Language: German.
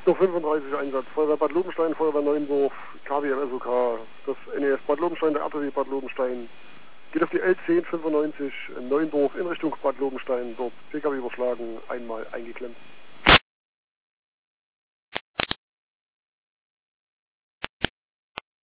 noch 35 Einsatz. Feuerwehr Bad Lobenstein, Feuerwehr Neuendorf, KWM SOK, das NES Bad Lobenstein, der RTW Bad Lobenstein. Geht auf die L1095 in Neuendorf in Richtung Bad Lobenstein, dort PKW überschlagen, einmal eingeklemmt.